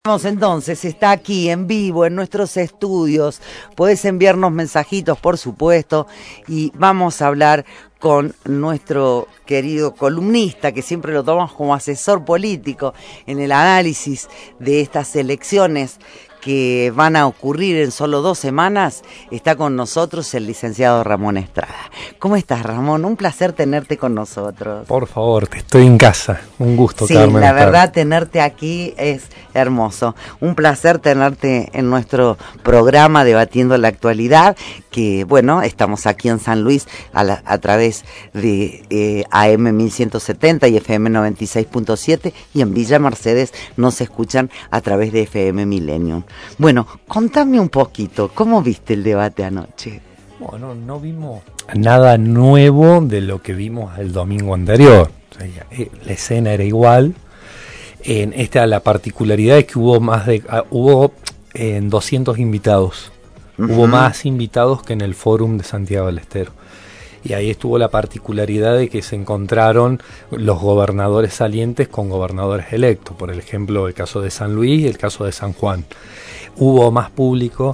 Entonces, está aquí en vivo en nuestros estudios, podés enviarnos mensajitos por supuesto y vamos a hablar con nuestro querido columnista que siempre lo tomamos como asesor político en el análisis de estas elecciones que van a ocurrir en solo 2 semanas. Está con nosotros el licenciado Ramón Estrada. ¿Cómo estás, Ramón? Un placer tenerte con nosotros. Por favor, estoy en casa. Un gusto, sí, Carmen. Sí, la verdad, tenerte aquí es hermoso. Un placer tenerte en nuestro programa Debatiendo la Actualidad, que, bueno, estamos aquí en San Luis a través de AM 1170 y FM 96.7, y en Villa Mercedes nos escuchan a través de FM Millennium. Bueno, contame un poquito, ¿cómo viste el debate anoche? Bueno, no vimos nada nuevo de lo que vimos el domingo anterior. O sea, la escena era igual. La particularidad es que hubo 200 invitados. Uh-huh. Hubo más invitados que en el Fórum de Santiago del Estero. Y ahí estuvo la particularidad de que se encontraron los gobernadores salientes con gobernadores electos. Por ejemplo, el caso de San Luis y el caso de San Juan. Hubo más público,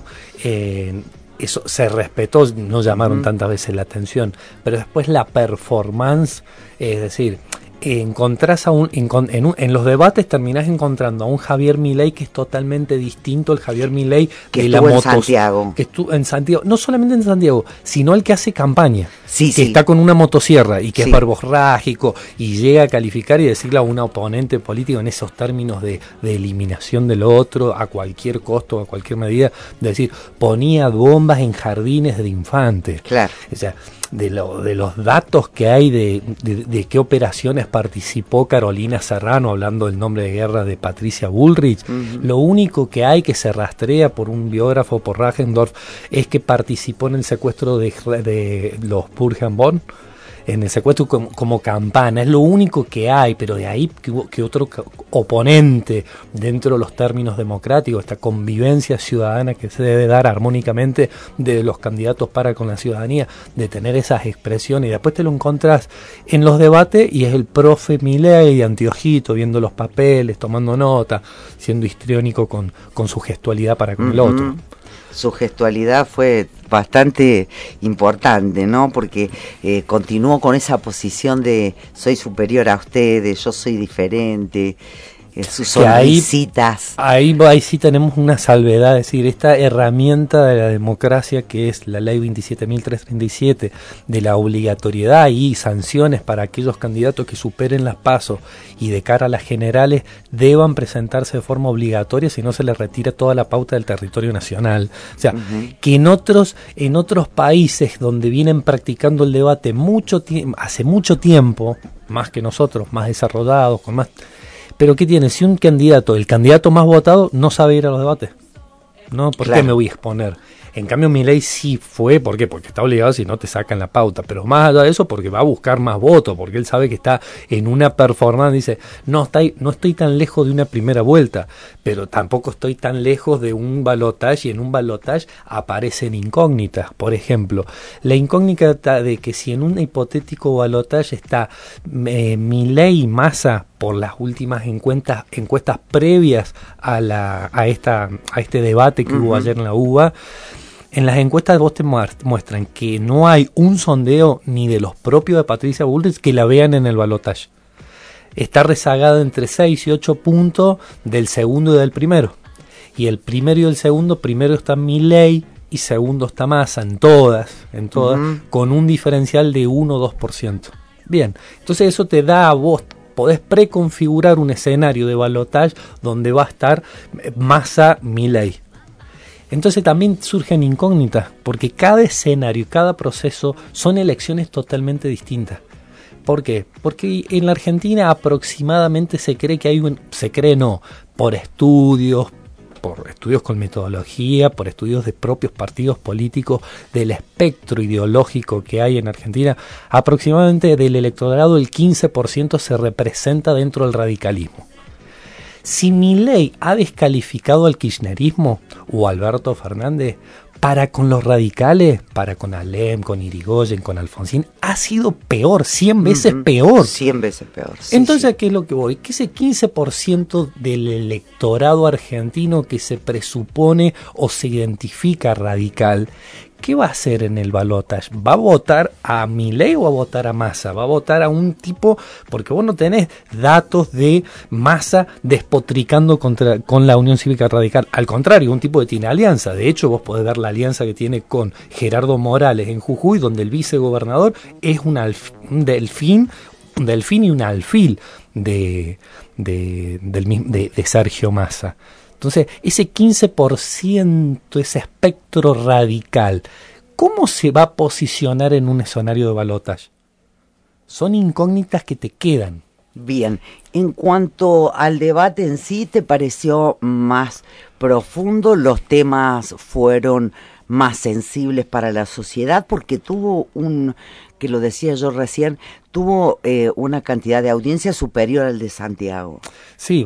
eso se respetó, no llamaron tantas veces la atención. Pero después la performance, es decir, encontrás en los debates terminás encontrando a un Javier Milei que es totalmente distinto al Javier Milei que estuvo en Santiago. Que estuvo en Santiago, no solamente en Santiago, sino el que hace campaña, sí, que está con una motosierra y que es verborrágico y llega a calificar y decirle a un oponente político en esos términos de eliminación del otro a cualquier costo, a cualquier medida, de decir, ponía bombas en jardines de infantes. Claro. O sea, de los datos que hay de qué operaciones participó Carolina Serrano, hablando del nombre de guerra de Patricia Bullrich, lo único que hay que se rastrea por un biógrafo, por Rajendorf, es que participó en el secuestro de los Burgenborn, en el secuestro como campana. Es lo único que hay, pero de ahí que otro oponente dentro de los términos democráticos, esta convivencia ciudadana que se debe dar armónicamente de los candidatos para con la ciudadanía, de tener esas expresiones, y después te lo encontrás en los debates y es el profe Milei de anteojito, viendo los papeles, tomando nota, siendo histriónico con su gestualidad para con el otro. Su gestualidad fue bastante importante, ¿no? Porque continuó con esa posición de soy superior a ustedes, yo soy diferente, sus sonrisitas. Ahí sí tenemos una salvedad, es decir, esta herramienta de la democracia que es la ley 27.337, de la obligatoriedad y sanciones para aquellos candidatos que superen las PASO y de cara a las generales deban presentarse de forma obligatoria, si no se les retira toda la pauta del territorio nacional. O sea, que en otros países donde vienen practicando el debate hace mucho tiempo, más que nosotros, más desarrollados, con más... Pero ¿qué tiene? Si un candidato, el candidato más votado, no sabe ir a los debates, ¿no? ¿Por qué me voy a exponer? En cambio, Milei sí fue, ¿por qué? Porque está obligado, si no te sacan la pauta. Pero más allá de eso, porque va a buscar más votos, porque él sabe que está en una performance, dice, no estoy tan lejos de una primera vuelta, pero tampoco estoy tan lejos de un balotaje, y en un balotaje aparecen incógnitas. Por ejemplo, la incógnita de que si en un hipotético balotaje está Milei y Massa, por las últimas encuestas previas a este debate que hubo ayer en la UBA, en las encuestas vos te muestran que no hay un sondeo ni de los propios de Patricia Bullrich que la vean en el balotaje. Está rezagada entre 6 y 8 puntos del segundo y del primero. Y el primero y el segundo, primero está Milei y segundo está Massa, en todas, con un diferencial de 1 o 2%. Bien, entonces eso te da a vos, podés preconfigurar un escenario de balotaje donde va a estar Massa, Milei. Entonces también surgen incógnitas, porque cada escenario, cada proceso son elecciones totalmente distintas. ¿Por qué? Porque en la Argentina aproximadamente se cree que por estudios con metodología, por estudios de propios partidos políticos, del espectro ideológico que hay en Argentina, aproximadamente del electorado el 15% se representa dentro del radicalismo. Si Milei ha descalificado al kirchnerismo o Alberto Fernández, para con los radicales, para con Alem, con Irigoyen, con Alfonsín, ha sido peor, 100 veces peor. 100 veces peor. Sí, entonces, sí. ¿a qué es lo que voy? Que ese 15% del electorado argentino que se presupone o se identifica radical, ¿qué va a hacer en el balotaje? ¿Va a votar a Milei o va a votar a Massa? ¿Va a votar a un tipo? Porque vos no tenés datos de Massa despotricando con la Unión Cívica Radical. Al contrario, un tipo que tiene alianza. De hecho, vos podés ver la alianza que tiene con Gerardo Morales en Jujuy, donde el vicegobernador es un delfín y un alfil de Sergio Massa. Entonces, ese 15%, ese espectro radical, ¿cómo se va a posicionar en un escenario de balotaje? Son incógnitas que te quedan. Bien, en cuanto al debate en sí, ¿te pareció más profundo? ¿Los temas fueron más sensibles para la sociedad? Porque tuvo que lo decía yo recién, tuvo una cantidad de audiencia superior al de Santiago. Sí,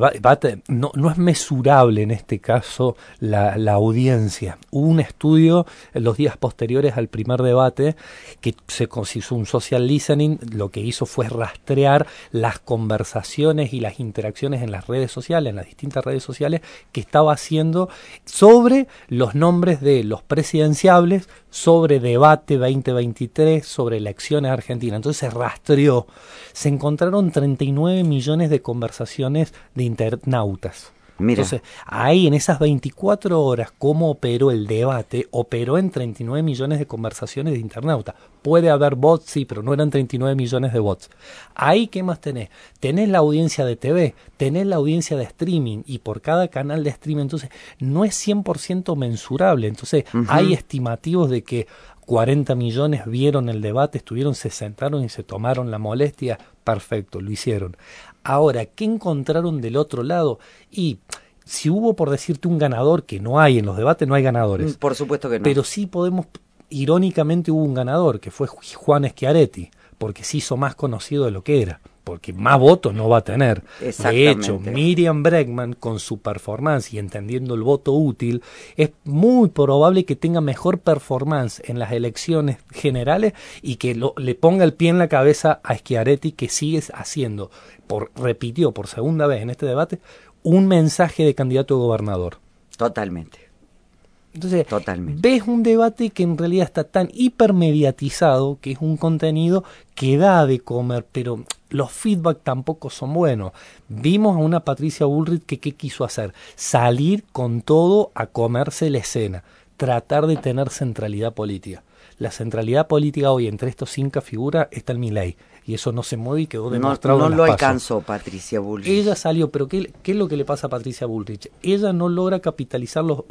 no es mesurable en este caso la audiencia. Hubo un estudio en los días posteriores al primer debate que se hizo un social listening, lo que hizo fue rastrear las conversaciones y las interacciones en las redes sociales, en las distintas redes sociales, que estaba haciendo sobre los nombres de los presidenciables, sobre debate 2023, sobre elecciones argentinas. Entonces se rastreó, se encontraron 39 millones de conversaciones de internautas. Mira. Entonces, ahí en esas 24 horas, ¿cómo operó el debate? Operó en 39 millones de conversaciones de internautas. Puede haber bots, sí, pero no eran 39 millones de bots. Ahí, ¿qué más tenés? Tenés la audiencia de TV, tenés la audiencia de streaming, y por cada canal de streaming, entonces, no es 100% mensurable. Entonces, hay estimativos de que 40 millones vieron el debate, se sentaron y se tomaron la molestia. Perfecto, lo hicieron. Ahora, ¿qué encontraron del otro lado? Y si hubo, por decirte, un ganador, que no hay en los debates, no hay ganadores. Por supuesto que no. Pero sí irónicamente hubo un ganador, que fue Juan Schiaretti, porque se hizo más conocido de lo que era, porque más votos no va a tener. De hecho, Miriam Bregman, con su performance y entendiendo el voto útil, es muy probable que tenga mejor performance en las elecciones generales y que le ponga el pie en la cabeza a Schiaretti, que sigue haciendo, repitió por segunda vez en este debate, un mensaje de candidato a gobernador. Totalmente. Entonces, ves un debate que en realidad está tan hipermediatizado, que es un contenido que da de comer, pero los feedback tampoco son buenos. Vimos a una Patricia Bullrich que ¿qué quiso hacer? Salir con todo a comerse la escena, tratar de tener centralidad política. La centralidad política hoy entre estos 5 figuras está en Milei, y eso no se mueve y quedó demostrado. No en las lo PASO. alcanzó Patricia Bullrich. Ella salió, pero ¿qué es lo que le pasa a Patricia Bullrich? Ella no logra capitalizar los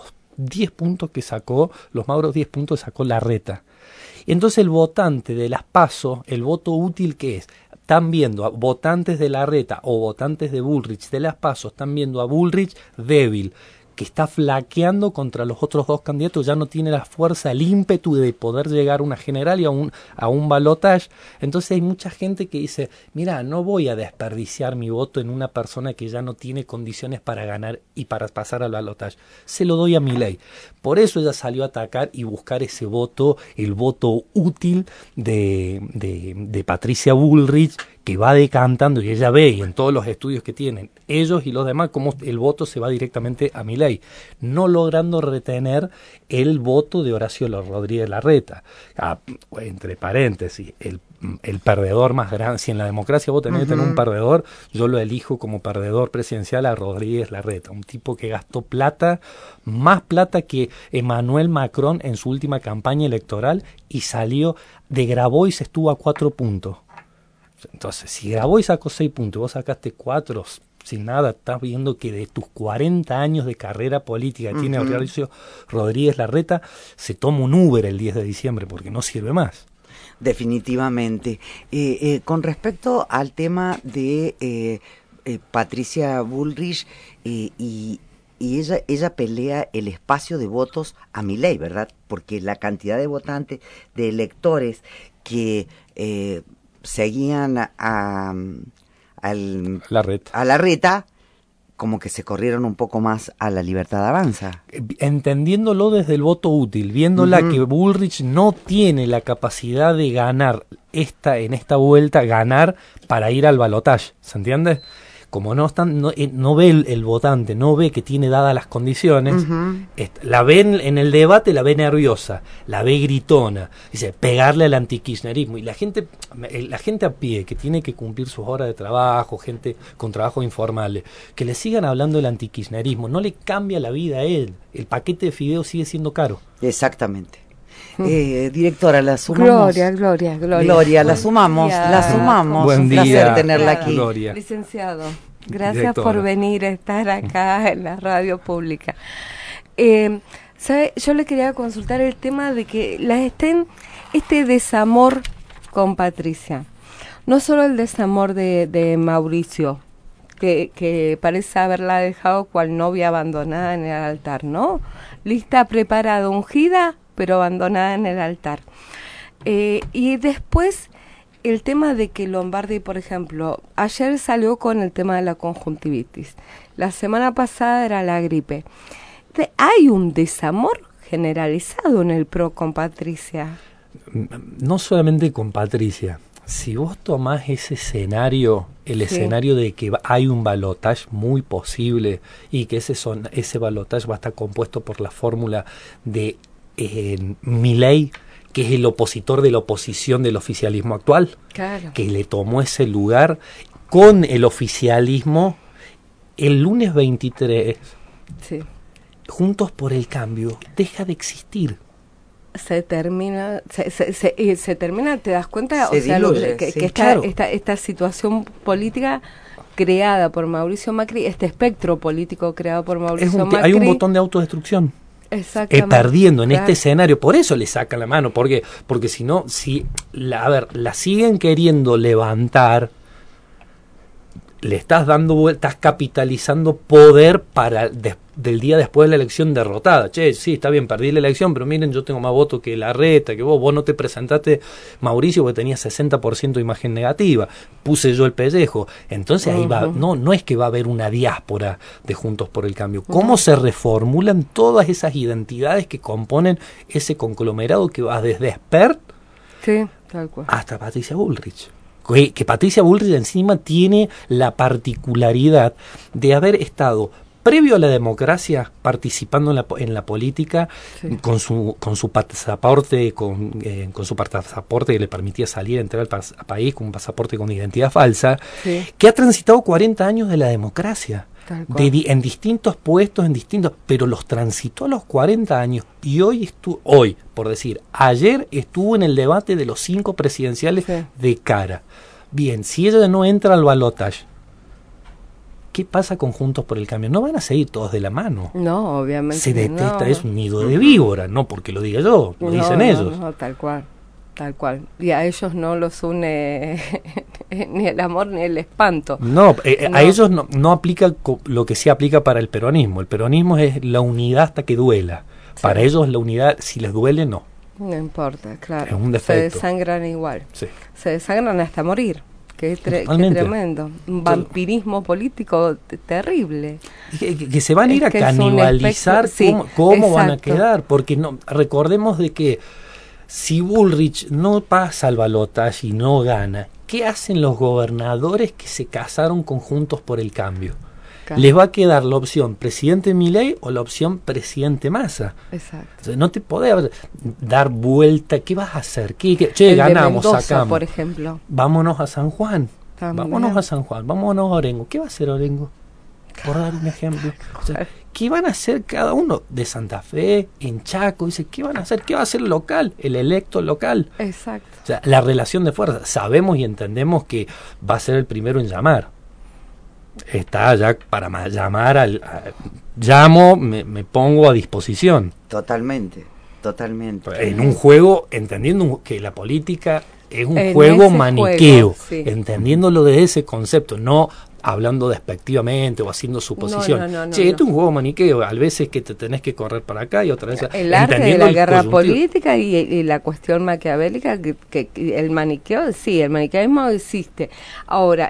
10 puntos que sacó, los magros 10 puntos que sacó Larreta. Entonces el votante de las PASO, el voto útil que es, están viendo a votantes de Larreta o votantes de Bullrich de las PASO, están viendo a Bullrich débil, que está flaqueando contra los otros 2 candidatos, ya no tiene la fuerza, el ímpetu de poder llegar a una general y a un balotaje. Entonces hay mucha gente que dice, mira, no voy a desperdiciar mi voto en una persona que ya no tiene condiciones para ganar y para pasar al balotaje. Se lo doy a Milei. Por eso ella salió a atacar y buscar ese voto, el voto útil de Patricia Bullrich, que va decantando, y ella ve, y en todos los estudios que tienen, ellos y los demás, cómo el voto se va directamente a Milei, no logrando retener el voto de Horacio Rodríguez Larreta. Entre paréntesis, el perdedor más grande, si en la democracia vos tenés que tener un perdedor, yo lo elijo como perdedor presidencial a Rodríguez Larreta, un tipo que gastó plata, más plata que Emmanuel Macron en su última campaña electoral, y salió de Grabois, estuvo a 4 puntos. Entonces, si Grabois sacó 6 puntos y vos sacaste 4 sin nada, estás viendo que de tus 40 años de carrera política que tiene Horacio Rodríguez Larreta, se toma un Uber el 10 de diciembre porque no sirve más. Definitivamente. Con respecto al tema de Patricia Bullrich y ella pelea el espacio de votos a Milei, ¿verdad? Porque la cantidad de votantes, de electores que seguían a Larreta como que se corrieron un poco más a la Libertad Avanza. Entendiéndolo desde el voto útil, viéndola que Bullrich no tiene la capacidad de ganar en esta vuelta, ganar para ir al balotaje, ¿se entiende? Como no ve el votante, no ve que tiene dadas las condiciones, la ve en el debate, la ve nerviosa, la ve gritona, dice, pegarle al antikirchnerismo. Y la gente a pie, que tiene que cumplir sus horas de trabajo, gente con trabajos informales, que le sigan hablando del antikirchnerismo, no le cambia la vida a él. El paquete de fideos sigue siendo caro. Exactamente. Directora, la sumamos. Gloria, la sumamos. Buen un día, placer tenerla aquí. Gloria. Licenciado, gracias Directora. por venir a estar acá en la radio pública. ¿Sabe? Yo le quería consultar el tema de que este desamor con Patricia. No solo el desamor de Mauricio, que parece haberla dejado cual novia abandonada en el altar, ¿no? Lista, preparada, ungida, pero abandonada en el altar. Y después el tema de que Lombardi, por ejemplo, ayer salió con el tema de la conjuntivitis. La semana pasada era la gripe. Hay un desamor generalizado en el PRO con Patricia. No solamente con Patricia. Si vos tomás ese escenario, el escenario de que hay un balotaje muy posible y que ese balotaje va a estar compuesto por la fórmula de Milei, que es el opositor de la oposición del oficialismo actual, Claro. que le tomó ese lugar con el oficialismo el lunes 23, Sí. Juntos por el Cambio, deja de existir. Se termina, ¿te das cuenta? Se diluye, que sí, esta situación política creada por Mauricio Macri, este espectro político creado por Mauricio Macri. Hay un botón de autodestrucción. Exactamente. Perdiendo en Claro. este escenario, por eso le sacan la mano, porque si no, la siguen queriendo levantar, le estás dando vueltas, capitalizando poder para del día después de la elección derrotada. Che, sí, está bien, perdí la elección, pero miren, yo tengo más votos que Larreta, que vos no te presentaste, Mauricio, porque tenías 60% de imagen negativa, puse yo el pellejo. Entonces ahí va, no es que va a haber una diáspora de Juntos por el Cambio. ¿Cómo se reformulan todas esas identidades que componen ese conglomerado que va desde Spert Sí, tal cual. hasta Patricia Bullrich? Que Patricia Bullrich encima tiene la particularidad de haber estado previo a la democracia participando en la política, Sí. con su pasaporte con su pasaporte que le permitía salir, entrar al país con un pasaporte con identidad falsa, Sí. que ha transitado 40 años de la democracia. Tal cual. En distintos puestos, pero los transitó a los 40 años y hoy, por decir, ayer estuvo en el debate de los 5 presidenciales Sí. de cara. Bien, si ella no entra al balotaje, ¿qué pasa con Juntos por el Cambio? No van a seguir todos de la mano. No, obviamente. Se detesta, no. es un nido de víbora, no porque lo diga yo, lo dicen ellos. No, tal cual. Tal cual. Y a ellos no los une ni el amor ni el espanto. No, No. a ellos no aplica lo que sí aplica para el peronismo. El peronismo es la unidad hasta que duela. Sí. Para ellos la unidad, si les duele, no. No importa, claro. Es un Se defecto. desangran igual. Sí. Se desangran hasta morir. Que es que Totalmente. tremendo. Un vampirismo político terrible. Que se van a ir a Es que es un canibalizar espectro, sí, cómo van a exacto. quedar. Porque no recordemos de que si Bullrich no pasa al balotaje y no gana, ¿qué hacen los gobernadores que se casaron con Juntos por el Cambio? Claro. Les va a quedar la opción presidente Milei o la opción presidente Massa. Exacto. O sea, no te podés dar vuelta. ¿Qué vas a hacer? Che, El de ganamos, Mendoza, sacamos. por ejemplo. Vámonos a San Juan. También. Vámonos a San Juan. Vámonos a Orengo. ¿Qué va a hacer Orengo? Por dar un ejemplo. O sea, ¿qué van a hacer cada uno? De Santa Fe, en Chaco. Dice, ¿qué van a hacer? ¿Qué va a hacer el local? El electo local. Exacto. O sea, la relación de fuerza. Sabemos y entendemos que va a ser el primero en llamar. Está ya para llamar llamo, me pongo a disposición. Totalmente. En un juego, entendiendo que la política es un En juego ese maniqueo, juego, sí. entendiéndolo de ese concepto, no hablando despectivamente o haciendo suposición. No, Che, esto es un juego maniqueo, a veces que te tenés que correr para acá y otra vez... El arte de la guerra política y la cuestión maquiavélica, que el maniqueo, sí, el maniqueísmo existe. Ahora,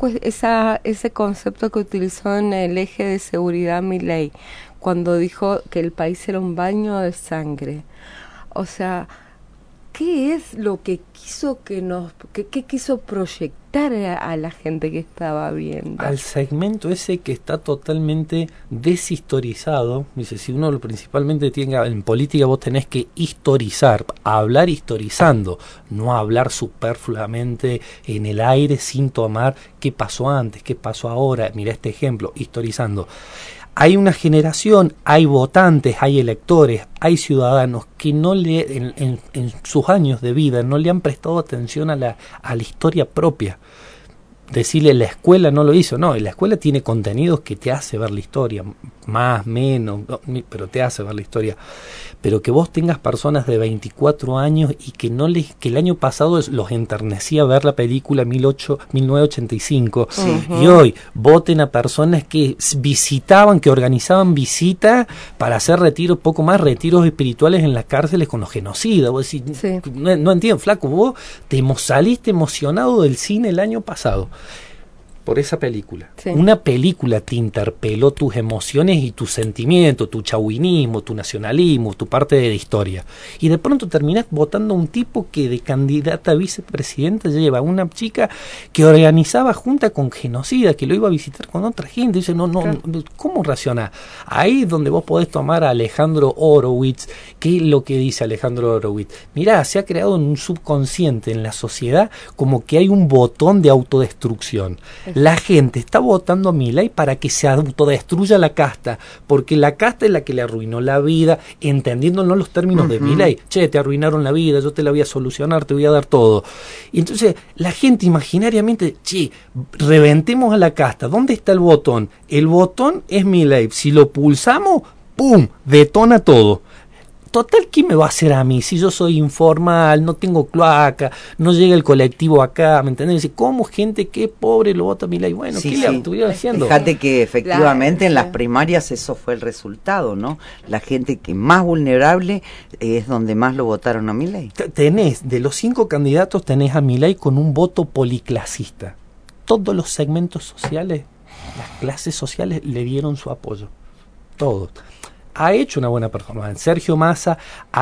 ese concepto que utilizó en el eje de seguridad Milei, cuando dijo que el país era un baño de sangre, o sea... ¿Qué es lo que quiso qué quiso proyectar a la gente que estaba viendo? Al segmento ese que está totalmente deshistorizado. Dice, si uno principalmente tiene, en política vos tenés que historizar, hablar historizando, no hablar superfluamente en el aire sin tomar qué pasó antes, qué pasó ahora. Mira este ejemplo, historizando. Hay una generación, hay votantes, hay electores, hay ciudadanos que no en sus años de vida no le han prestado atención a la historia propia. Decirle la escuela no lo hizo, no, la escuela tiene contenidos que te hace ver la historia, más, menos, pero te hace ver la historia. Pero que vos tengas personas de 24 años y que el año pasado los enternecía ver la película 1985 y hoy voten a personas que visitaban, que organizaban visitas para hacer retiros, poco más retiros espirituales en las cárceles con los genocidas. Vos decís, no entiendo, flaco, vos saliste emocionado del cine el año pasado por esa película. Sí. Una película te interpeló tus emociones y tus sentimientos, tu chauvinismo, tu nacionalismo, tu parte de la historia. Y de pronto terminás votando a un tipo que de candidata a vicepresidenta lleva a una chica que organizaba junta con genocida, que lo iba a visitar con otra gente. Y dice, ¿cómo racionás? Ahí es donde vos podés tomar a Alejandro Horowitz. ¿Qué es lo que dice Alejandro Horowitz? Mirá, se ha creado un subconsciente en la sociedad como que hay un botón de autodestrucción. La gente está votando a Milei para que se autodestruya la casta, porque la casta es la que le arruinó la vida, entendiendo no los términos de Milei. Che, te arruinaron la vida, yo te la voy a solucionar, te voy a dar todo. Y entonces la gente imaginariamente, che, reventemos a la casta. ¿Dónde está el botón? El botón es Milei. Si lo pulsamos, ¡pum!, detona todo. Total, ¿qué me va a hacer a mí? Si yo soy informal, no tengo cloaca, no llega el colectivo acá, ¿me entendés? Dice, ¿cómo gente que pobre lo vota a Milei? Bueno, ¿qué le estuvieron haciendo? Fíjate que efectivamente en las primarias eso fue el resultado, ¿no? La gente que más vulnerable es donde más lo votaron a Milei. Tenés, de los 5 candidatos, tenés a Milei con un voto policlasista. Todos los segmentos sociales, las clases sociales le dieron su apoyo. Todos. Ha hecho una buena performance. Sergio Massa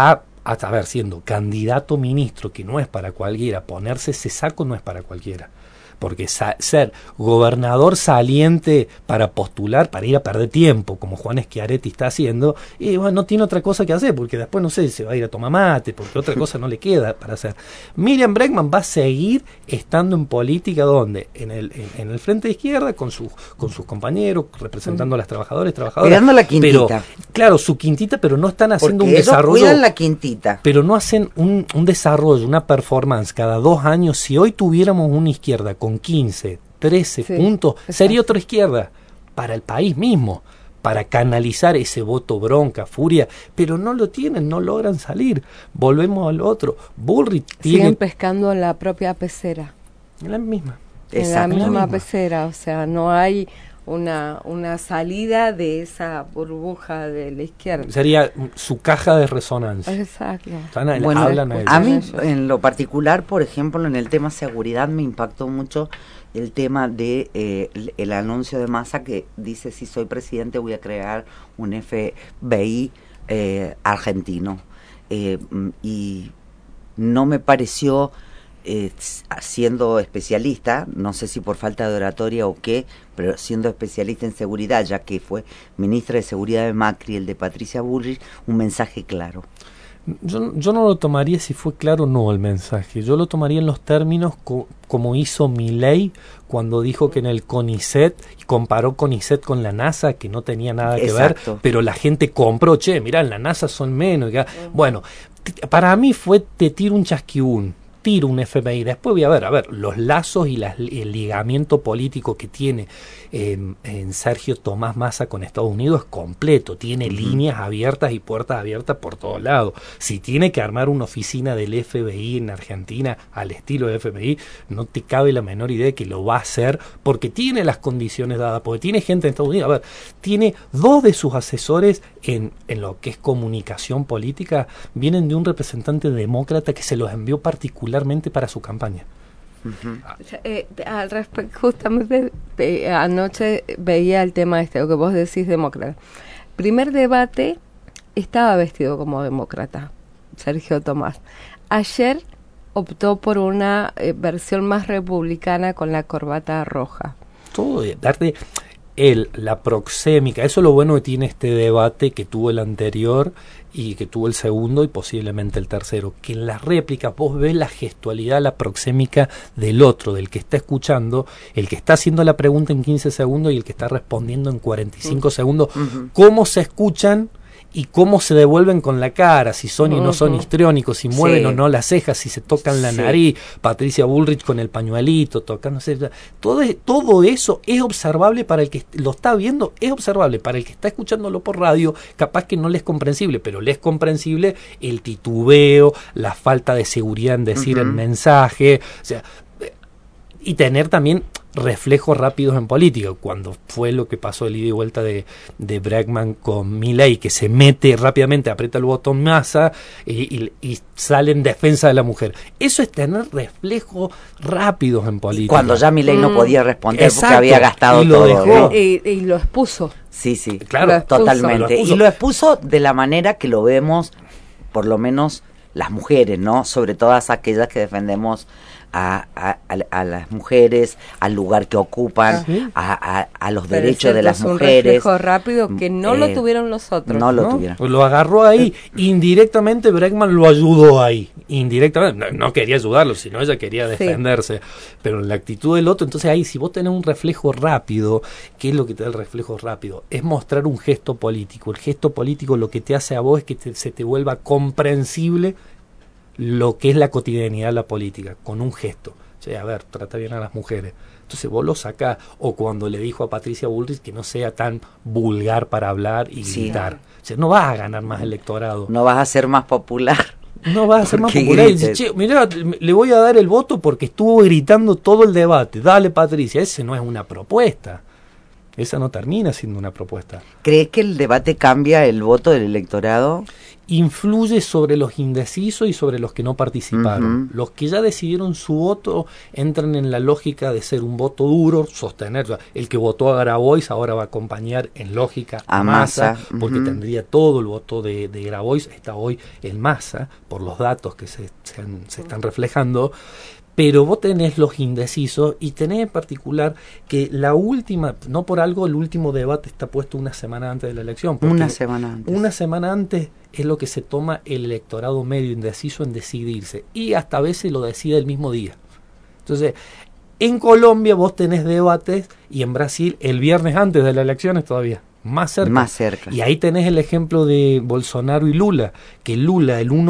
siendo candidato ministro, que no es para cualquiera, ponerse ese saco no es para cualquiera. Porque ser gobernador saliente para postular, para ir a perder tiempo, como Juan Schiaretti está haciendo, y bueno, no tiene otra cosa que hacer, porque después, no sé, se va a ir a tomar mate, porque otra cosa no le queda para hacer. Miriam Bregman va a seguir estando en política, ¿dónde? En el frente de izquierda, con sus compañeros, representando a las trabajadoras. Cuidando la quintita. Pero, claro, su quintita, pero no están haciendo porque un desarrollo. Cuidan la quintita. Pero no hacen un desarrollo, una performance cada 2 años. Si hoy tuviéramos una izquierda con 15, 13 puntos, sería otra izquierda para el país mismo, para canalizar ese voto bronca, furia, pero no lo tienen, no logran salir. Volvemos al otro. Bullrich siguen pescando en la propia pecera. En la misma. En la misma pecera, o sea, no hay una salida de esa burbuja de la izquierda. Sería su caja de resonancia. Exacto. Bueno, a mí en lo particular, por ejemplo, en el tema seguridad me impactó mucho el tema de el anuncio de Massa que dice, si soy presidente voy a crear un FBI argentino. Y no me pareció, siendo especialista, no sé si por falta de oratoria o qué, pero siendo especialista en seguridad, ya que fue ministra de Seguridad de Macri, el de Patricia Bullrich, un mensaje claro. Yo no lo tomaría si fue claro o no el mensaje. Yo lo tomaría en los términos como hizo Milei cuando dijo que en el CONICET, comparó CONICET con la NASA, que no tenía nada que ver, pero la gente compró, che, mirá, en la NASA son menos. Bueno, para mí fue te tiro un chasquibún. tiro un FMI, después voy a ver, los lazos y el ligamiento político que tiene en Sergio Tomás Massa con Estados Unidos es completo, tiene líneas abiertas y puertas abiertas por todos lados. Si tiene que armar una oficina del FBI en Argentina al estilo de FMI, no te cabe la menor idea de que lo va a hacer, porque tiene las condiciones dadas, porque tiene gente en Estados Unidos. Tiene 2 de sus asesores en lo que es comunicación política, vienen de un representante demócrata que se los envió particularmente para su campaña. Al respecto, justamente anoche veía el tema lo que vos decís, demócrata. Primer debate estaba vestido como demócrata, Sergio Tomás. Ayer optó por una versión más republicana con la corbata roja. Todo darte la proxémica, eso es lo bueno que tiene este debate que tuvo el anterior y que tuvo el segundo y posiblemente el tercero, que en las réplicas vos ves la gestualidad, la proxémica del otro, del que está escuchando, el que está haciendo la pregunta en 15 segundos y el que está respondiendo en 45 segundos, cómo se escuchan y cómo se devuelven con la cara, si son y no son histriónicos, si mueven o no las cejas, si se tocan la nariz, Patricia Bullrich con el pañuelito, tocándose, todo eso es observable para el que lo está viendo, es observable para el que está escuchándolo por radio, capaz que no le es comprensible, pero le es comprensible el titubeo, la falta de seguridad en decir el mensaje, o sea, y tener también reflejos rápidos en política, cuando fue lo que pasó el ida y vuelta de Bregman con Milei, que se mete rápidamente, aprieta el botón Massa y sale en defensa de la mujer. Eso es tener reflejos rápidos en política. Cuando ya Milei no podía responder. Exacto, porque había gastado y lo todo. dejó. ¿No? Y lo expuso. Sí, claro, totalmente. Y lo expuso de la manera que lo vemos, por lo menos las mujeres, ¿no? Sobre todas aquellas que defendemos a las mujeres, al lugar que ocupan, a los derechos de las mujeres. Un reflejo rápido que no lo tuvieron los otros. No lo tuvieron. Pues lo agarró ahí, indirectamente Bregman lo ayudó ahí, indirectamente, no quería ayudarlo, sino ella quería defenderse, pero en la actitud del otro, entonces ahí si vos tenés un reflejo rápido, ¿qué es lo que te da el reflejo rápido? Es mostrar un gesto político. El gesto político lo que te hace a vos es que se te vuelva comprensible lo que es la cotidianidad de la política, con un gesto. O sea, a ver, trata bien a las mujeres. Entonces vos lo sacás, o cuando le dijo a Patricia Bullrich que no sea tan vulgar para hablar y gritar. O sea, no vas a ganar más electorado. No vas a ser más popular. No vas a ser más popular. Y dices, che, mirá, le voy a dar el voto porque estuvo gritando todo el debate. Dale, Patricia, ese no es una propuesta. Esa no termina siendo una propuesta. ¿Crees que el debate cambia el voto del electorado? Influye sobre los indecisos y sobre los que no participaron. Los que ya decidieron su voto entran en la lógica de ser un voto duro, sostener. El que votó a Grabois ahora va a acompañar en lógica a Massa, porque tendría todo el voto de Grabois, está hoy en Massa, por los datos que se están reflejando. Pero vos tenés los indecisos y tenés en particular que la última, no por algo el último debate está puesto una semana antes de la elección. Una semana antes. Una semana antes es lo que se toma el electorado medio indeciso en decidirse. Y hasta a veces lo decide el mismo día. Entonces, en Colombia vos tenés debates y en Brasil el viernes antes de las elecciones todavía. Más cerca. Y ahí tenés el ejemplo de Bolsonaro y Lula, que Lula, el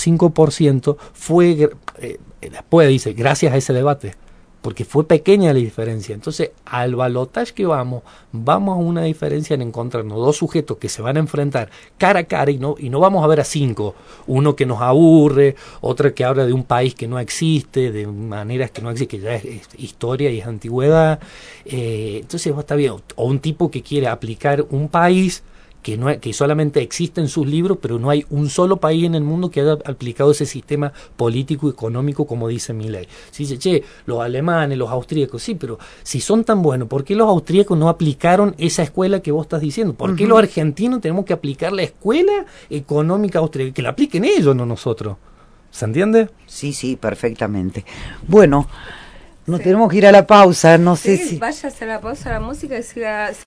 1,5% fue... después dice, gracias a ese debate, porque fue pequeña la diferencia. Entonces, al balotaje que vamos a una diferencia en encontrarnos dos sujetos que se van a enfrentar cara a cara y no vamos a ver a 5. Uno que nos aburre, otro que habla de un país que no existe, de maneras que no existe, que ya es historia y es antigüedad. Entonces, está bien. O un tipo que quiere aplicar un país que solamente existe en sus libros, pero no hay un solo país en el mundo que haya aplicado ese sistema político y económico como dice Milei. Si dice, che, los alemanes, los austríacos, sí, pero si son tan buenos, ¿por qué los austríacos no aplicaron esa escuela que vos estás diciendo? ¿Por qué los argentinos tenemos que aplicar la escuela económica austríaca? Que la apliquen ellos, no nosotros. ¿Se entiende? Sí, perfectamente. Bueno, nos tenemos que ir a la pausa, no sé si... Váyase a la pausa, la música y siga...